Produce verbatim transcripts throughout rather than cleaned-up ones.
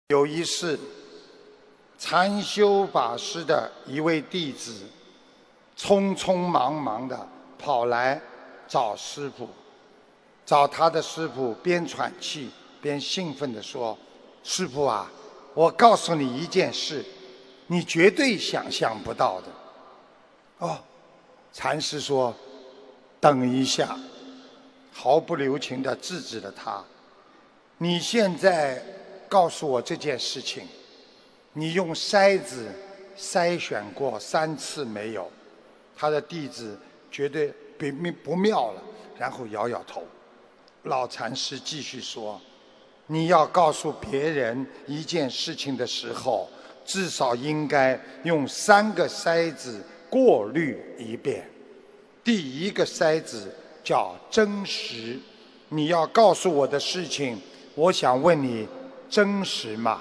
有一世，禅修法师的一位弟子，匆匆忙忙地跑来找师父，找他的师父，边喘气边兴奋地说：“师父啊，我告诉你一件事，你绝对想象不到的。”哦，禅师说：“等一下。”毫不留情地制止了他。你现在告诉我这件事情，你用筛子筛选过三次没有？他的弟子觉得不不妙了，然后摇摇头。老禅师继续说：“你要告诉别人一件事情的时候，至少应该用三个筛子过滤一遍。第一个筛子叫真实，你要告诉我的事情，我想问你，真实吗？”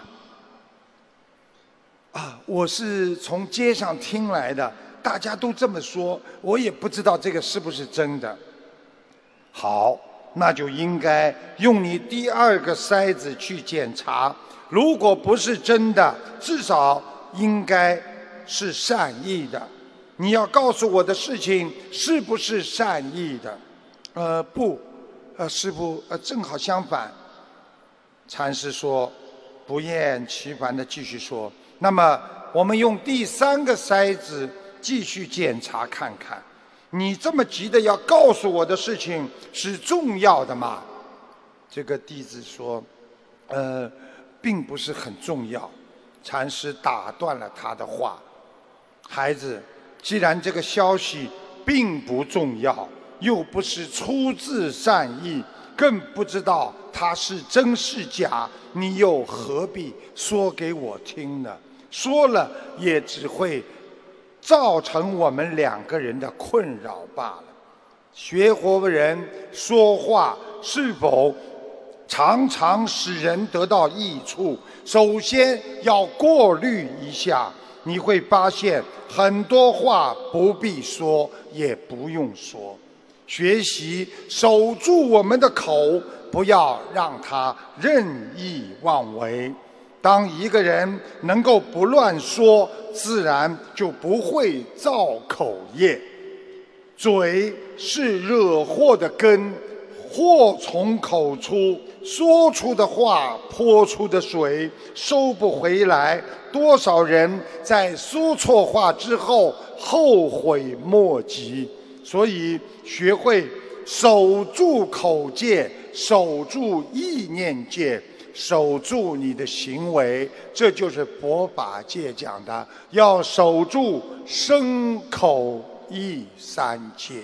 啊，我是从街上听来的，大家都这么说，我也不知道这个是不是真的。好，那就应该用你第二个筛子去检查，如果不是真的，至少应该是善意的。你要告诉我的事情是不是善意的？呃，不，呃，师父，呃，正好相反。禅师说，不厌其烦地继续说。那么，我们用第三个筛子继续检查看看，你这么急的要告诉我的事情是重要的吗？这个弟子说，呃，并不是很重要。禅师打断了他的话，孩子，既然这个消息并不重要，又不是出自善意，更不知道它是真是假，你又何必说给我听呢？说了也只会造成我们两个人的困扰罢了。学佛人说话是否常常使人得到益处，首先要过滤一下。你会发现很多话不必说，也不用说。学习守住我们的口，不要让它任意妄为。当一个人能够不乱说，自然就不会造口业。嘴是惹祸的根，祸从口出，说出的话泼出的水收不回来。多少人在说错话之后后悔莫及。所以学会守住口戒，守住意念戒，守住你的行为，这就是佛法界讲的，要守住身口意三戒。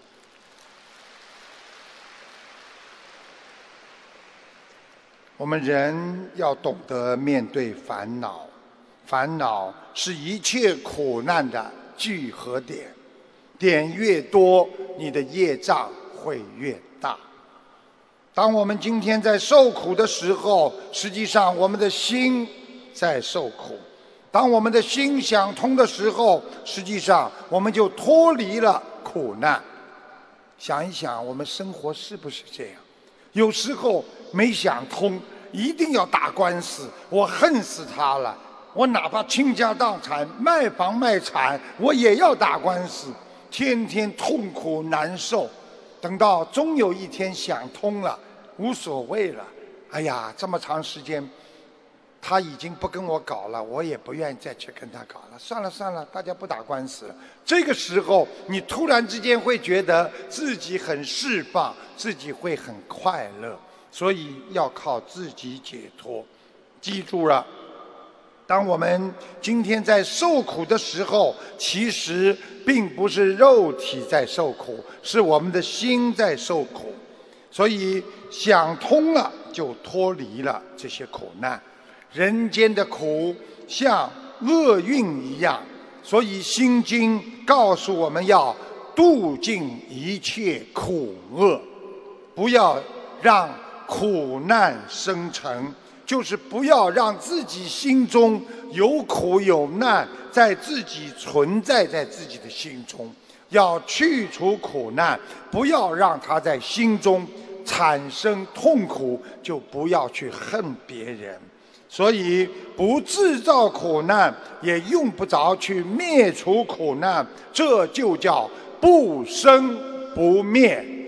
我们人要懂得面对烦恼，烦恼是一切苦难的聚合点，点越多，你的业障会越大。当我们今天在受苦的时候，实际上我们的心在受苦。当我们的心想通的时候，实际上我们就脱离了苦难。想一想，我们生活是不是这样？有时候没想通，一定要打官司，我恨死他了，我哪怕倾家荡产，卖房卖产，我也要打官司，天天痛苦难受。等到终有一天想通了，无所谓了。哎呀，这么长时间，他已经不跟我搞了，我也不愿意再去跟他搞了。算了算了，大家不打官司了。这个时候，你突然之间会觉得自己很释放，自己会很快乐。所以要靠自己解脱。记住了，当我们今天在受苦的时候，其实并不是肉体在受苦，是我们的心在受苦。所以想通了，就脱离了这些苦难。人间的苦像厄运一样，所以《心经》告诉我们要度尽一切苦厄，不要让苦难生成，就是不要让自己心中有苦有难在自己存在在自己的心中，要去除苦难，不要让它在心中产生痛苦，就不要去恨别人。 所以不制造苦难，也用不着去灭除苦难，这就叫不生不灭。